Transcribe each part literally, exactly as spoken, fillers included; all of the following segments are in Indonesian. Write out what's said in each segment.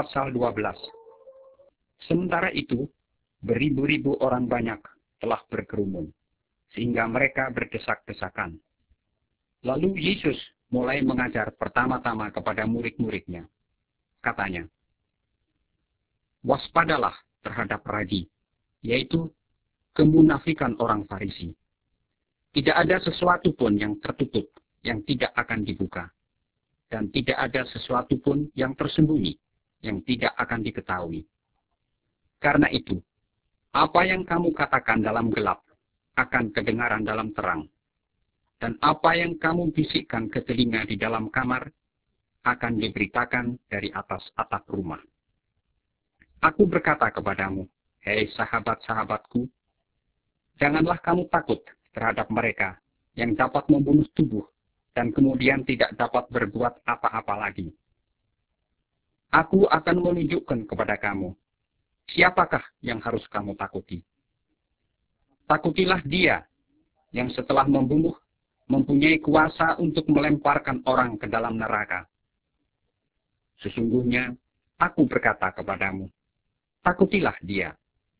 pasal dua belas. Sementara itu, beribu-ribu orang banyak telah berkerumun, sehingga mereka berdesak-desakan. Lalu Yesus mulai mengajar pertama-tama kepada murid-muridnya. Katanya, "Waspadalah terhadap ragi, yaitu kemunafikan orang Farisi. Tidak ada sesuatu pun yang tertutup yang tidak akan dibuka, dan tidak ada sesuatu pun yang tersembunyi yang tidak akan diketahui. Karena itu, apa yang kamu katakan dalam gelap akan kedengaran dalam terang, dan apa yang kamu bisikkan ke telinga di dalam kamar akan diberitakan dari atas atap rumah. Aku berkata kepadamu, hei sahabat-sahabatku, janganlah kamu takut terhadap mereka yang dapat membunuh tubuh dan kemudian tidak dapat berbuat apa-apa lagi. Aku akan menunjukkan kepada kamu, siapakah yang harus kamu takuti. Takutilah dia yang setelah membunuh mempunyai kuasa untuk melemparkan orang ke dalam neraka. Sesungguhnya, aku berkata kepadamu, takutilah dia.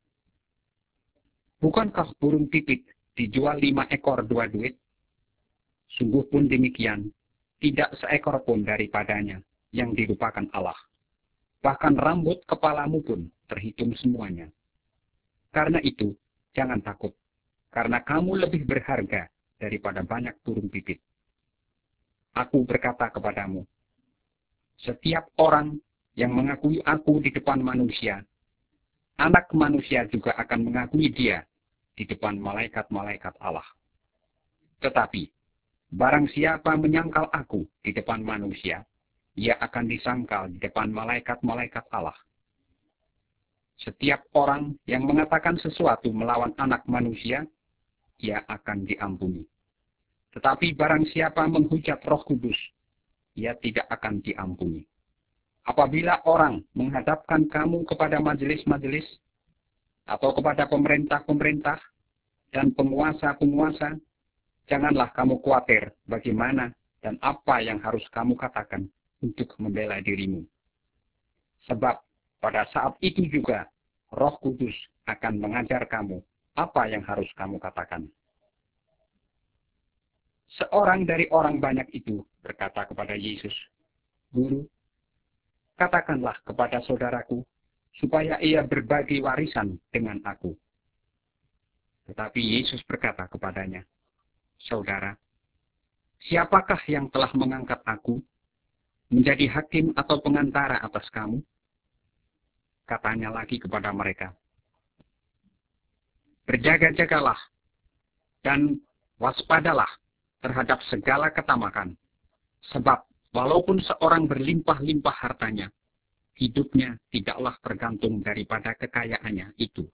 Bukankah burung pipit dijual lima ekor dua duit? Sungguh pun demikian, tidak seekor pun daripadanya yang dilupakan Allah. Bahkan rambut kepalamu pun terhitung semuanya. Karena itu, jangan takut, karena kamu lebih berharga daripada banyak burung pipit. Aku berkata kepadamu, setiap orang yang mengakui aku di depan manusia, Anak manusia juga akan mengakui dia di depan malaikat-malaikat Allah. Tetapi, barang siapa menyangkal aku di depan manusia, ia akan disangkal di depan malaikat-malaikat Allah. Setiap orang yang mengatakan sesuatu melawan anak manusia, ia akan diampuni. Tetapi barang siapa menghujat Roh Kudus, ia tidak akan diampuni. Apabila orang menghadapkan kamu kepada majelis-majelis, atau kepada pemerintah-pemerintah dan penguasa-penguasa, janganlah kamu khawatir bagaimana dan apa yang harus kamu katakan untuk membela dirimu. Sebab pada saat itu juga Roh Kudus akan mengajar kamu apa yang harus kamu katakan. Seorang dari orang banyak itu berkata kepada Yesus, Guru, katakanlah kepada saudaraku, supaya ia berbagi warisan dengan aku. Tetapi Yesus berkata kepadanya, Saudara, siapakah yang telah mengangkat aku menjadi hakim atau pengantara atas kamu? Katanya lagi kepada mereka, berjaga-jagalah dan waspadalah terhadap segala ketamakan, sebab walaupun seorang berlimpah-limpah hartanya, hidupnya tidaklah tergantung daripada kekayaannya itu.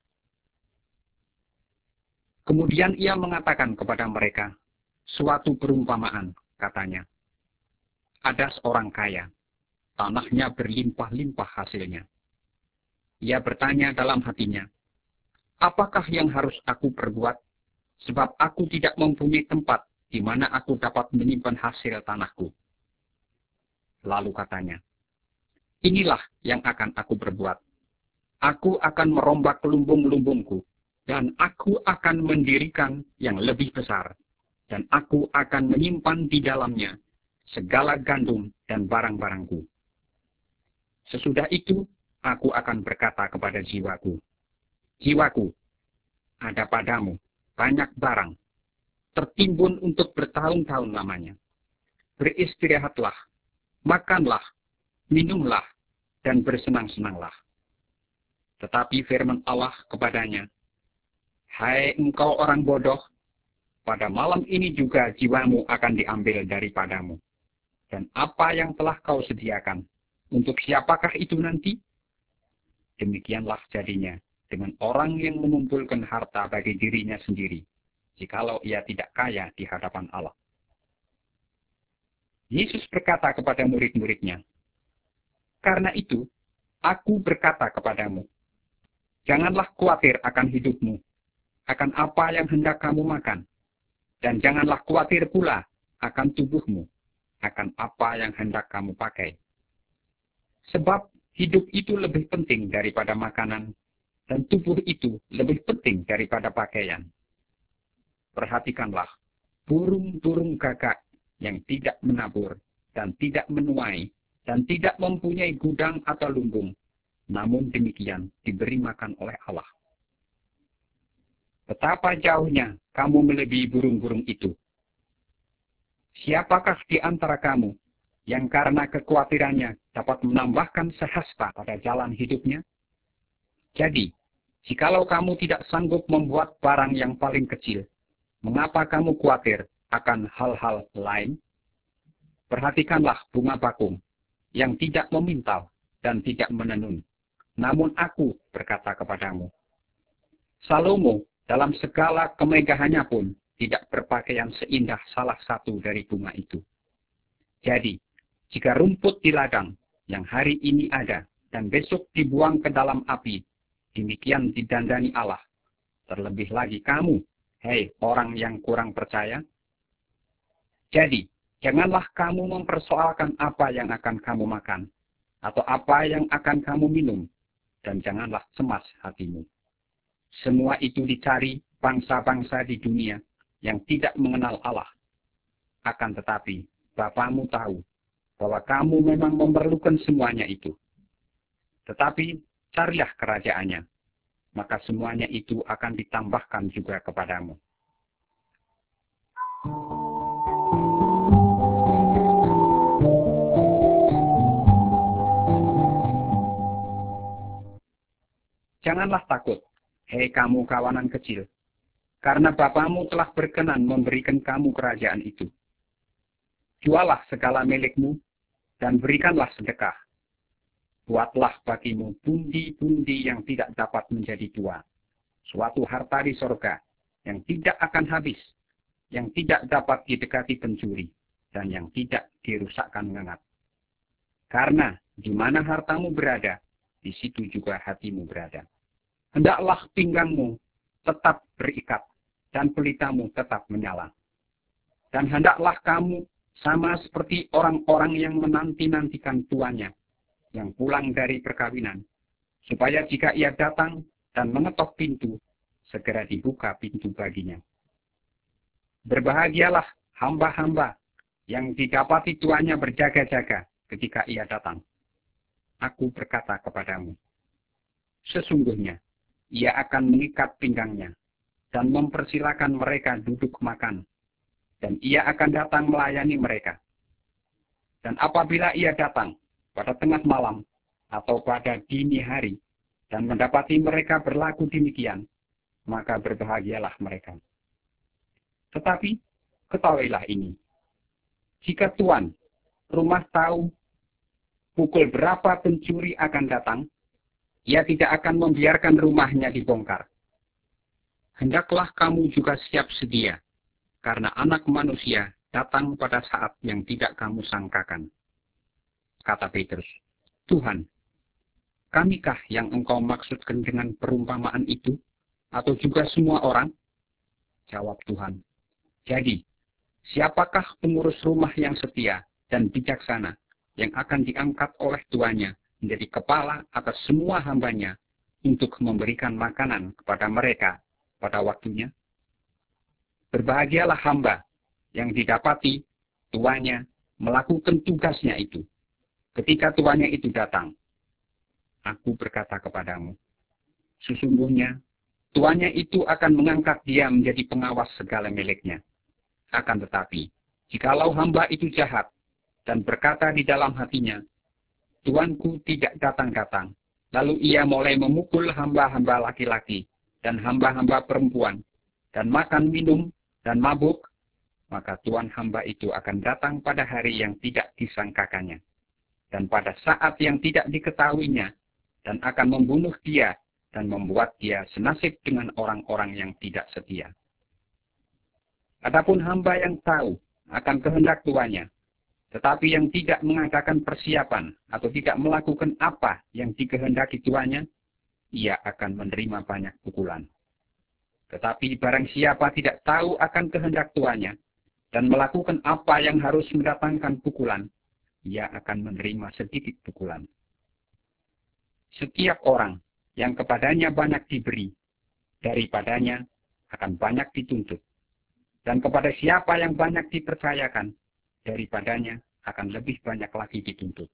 Kemudian ia mengatakan kepada mereka suatu perumpamaan, katanya, ada seorang kaya, tanahnya berlimpah-limpah hasilnya. Ia bertanya dalam hatinya, apakah yang harus aku perbuat, sebab aku tidak mempunyai tempat di mana aku dapat menyimpan hasil tanahku. Lalu katanya, inilah yang akan aku perbuat. Aku akan merombak lumbung-lumbungku, dan aku akan mendirikan yang lebih besar, dan aku akan menyimpan di dalamnya segala gandum dan barang-barangku. Sesudah itu, aku akan berkata kepada jiwaku, jiwaku, ada padamu banyak barang, tertimbun untuk bertahun-tahun lamanya. Beristirahatlah, makanlah, minumlah, dan bersenang-senanglah. Tetapi firman Allah kepadanya, hai engkau orang bodoh, pada malam ini juga jiwamu akan diambil daripadamu. Dan apa yang telah kau sediakan, untuk siapakah itu nanti? Demikianlah jadinya dengan orang yang mengumpulkan harta bagi dirinya sendiri, jikalau ia tidak kaya di hadapan Allah. Yesus berkata kepada murid-muridnya, karena itu, aku berkata kepadamu, janganlah khawatir akan hidupmu, akan apa yang hendak kamu makan, dan janganlah khawatir pula akan tubuhmu, akan apa yang hendak kamu pakai. Sebab hidup itu lebih penting daripada makanan, dan tubuh itu lebih penting daripada pakaian. Perhatikanlah burung-burung gagak yang tidak menabur dan tidak menuai dan tidak mempunyai gudang atau lumbung, namun demikian diberi makan oleh Allah. Betapa jauhnya kamu melebihi burung-burung itu. Siapakah di antara kamu yang karena kekhawatirannya dapat menambahkan sehasta pada jalan hidupnya? Jadi, jikalau kamu tidak sanggup membuat barang yang paling kecil, mengapa kamu khawatir akan hal-hal lain? Perhatikanlah bunga bakung yang tidak memintal dan tidak menenun. Namun aku berkata kepadamu, Salomo dalam segala kemegahannya pun tidak berpakaian seindah salah satu dari bunga itu. Jadi, jika rumput di ladang yang hari ini ada dan besok dibuang ke dalam api, demikian didandani Allah. Terlebih lagi kamu, hei orang yang kurang percaya. Jadi, janganlah kamu mempersoalkan apa yang akan kamu makan, atau apa yang akan kamu minum, dan janganlah cemas hatimu. Semua itu dicari bangsa-bangsa di dunia yang tidak mengenal Allah. Akan tetapi, Bapamu tahu bahwa kamu memang memerlukan semuanya itu. Tetapi, carilah kerajaannya, maka semuanya itu akan ditambahkan juga kepadamu. Janganlah takut, hei kamu kawanan kecil, karena Bapamu telah berkenan memberikan kamu kerajaan itu. Jualah segala milikmu, dan berikanlah sedekah. Buatlah bagimu pundi-pundi yang tidak dapat menjadi tua, suatu harta di sorga yang tidak akan habis, yang tidak dapat didekati pencuri, dan yang tidak dirusakkan ngengat. Karena di mana hartamu berada, di situ juga hatimu berada. Hendaklah pinggangmu tetap berikat, dan pelitamu tetap menyala. Dan hendaklah kamu sama seperti orang-orang yang menanti-nantikan tuannya, yang pulang dari perkawinan, supaya jika ia datang dan mengetok pintu, segera dibuka pintu baginya. Berbahagialah hamba-hamba yang didapati tuannya berjaga-jaga ketika ia datang. Aku berkata kepadamu, sesungguhnya ia akan mengikat pinggangnya dan mempersilakan mereka duduk makan, dan ia akan datang melayani mereka. Dan apabila ia datang pada tengah malam atau pada dini hari dan mendapati mereka berlaku demikian, maka berbahagialah mereka. Tetapi ketahuilah ini, jika tuan rumah tahu pukul berapa pencuri akan datang, ia tidak akan membiarkan rumahnya dibongkar. Hendaklah kamu juga siap sedia, karena anak manusia datang pada saat yang tidak kamu sangkakan. Kata Petrus, Tuhan, kamikah yang engkau maksudkan dengan perumpamaan itu, atau juga semua orang? Jawab Tuhan, jadi, siapakah pengurus rumah yang setia dan bijaksana, yang akan diangkat oleh tuannya menjadi kepala atas semua hambanya untuk memberikan makanan kepada mereka pada waktunya? Berbahagialah hamba yang didapati tuannya melakukan tugasnya itu ketika tuannya itu datang. Aku berkata kepadamu, sesungguhnya tuannya itu akan mengangkat dia menjadi pengawas segala miliknya. Akan tetapi, jikalau hamba itu jahat dan berkata di dalam hatinya, Tuanku tidak datang-datang, lalu ia mulai memukul hamba-hamba laki-laki dan hamba-hamba perempuan, dan makan minum dan mabuk, maka tuan hamba itu akan datang pada hari yang tidak disangkakannya, dan pada saat yang tidak diketahuinya, dan akan membunuh dia dan membuat dia senasib dengan orang-orang yang tidak setia. Adapun hamba yang tahu akan kehendak tuannya, tetapi yang tidak mengadakan persiapan atau tidak melakukan apa yang dikehendaki tuannya, ia akan menerima banyak pukulan. Tetapi barang siapa tidak tahu akan kehendak tuannya dan melakukan apa yang harus mendatangkan pukulan, ia akan menerima sedikit pukulan. Setiap orang yang kepadanya banyak diberi, daripadanya akan banyak dituntut. Dan kepada siapa yang banyak dipercayakan, daripadanya akan lebih banyak lagi dituntut.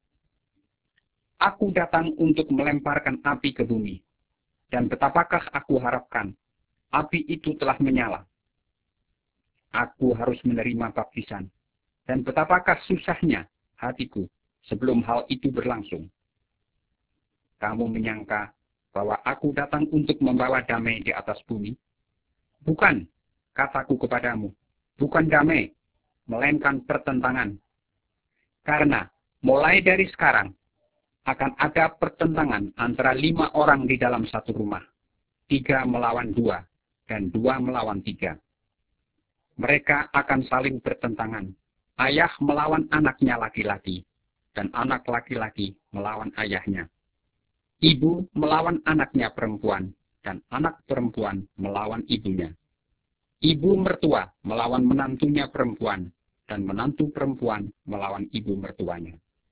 Aku datang untuk melemparkan api ke bumi, dan betapakah aku harapkan api itu telah menyala. Aku harus menerima baptisan, dan betapakah susahnya hatiku sebelum hal itu berlangsung. Kamu menyangka bahwa aku datang untuk membawa damai di atas bumi? Bukan, kataku kepadamu, bukan damai, melainkan pertentangan. Karena mulai dari sekarang akan ada pertentangan antara lima orang di dalam satu rumah, tiga melawan dua, dan dua melawan tiga. Mereka akan saling bertentangan, ayah melawan anaknya laki-laki, dan anak laki-laki melawan ayahnya. Ibu melawan anaknya perempuan, dan anak perempuan melawan ibunya. Ibu mertua melawan menantunya perempuan, dan menantu perempuan melawan ibu mertuanya.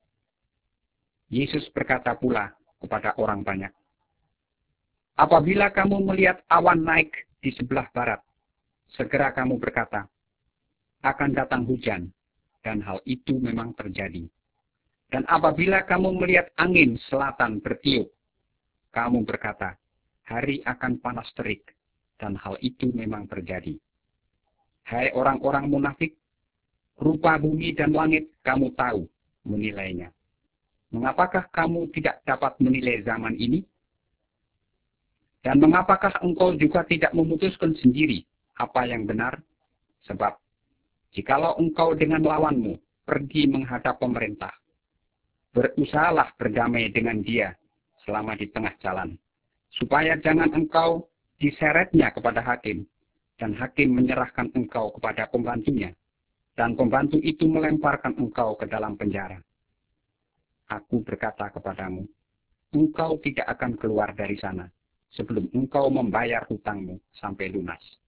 Yesus berkata pula kepada orang banyak, apabila kamu melihat awan naik di sebelah barat, segera kamu berkata, akan datang hujan, dan hal itu memang terjadi. Dan apabila kamu melihat angin selatan bertiup, kamu berkata, hari akan panas terik, dan hal itu memang terjadi. Hai orang-orang munafik, rupa bumi dan langit kamu tahu menilainya. Mengapakah kamu tidak dapat menilai zaman ini? Dan mengapakah engkau juga tidak memutuskan sendiri apa yang benar? Sebab, jikalau engkau dengan lawanmu pergi menghadap pemerintah, berusahalah berdamai dengan dia selama di tengah jalan, supaya jangan engkau diseretnya kepada hakim, dan hakim menyerahkan engkau kepada pembantunya, dan pembantu itu melemparkan engkau ke dalam penjara. Aku berkata kepadamu, engkau tidak akan keluar dari sana sebelum engkau membayar hutangmu sampai lunas.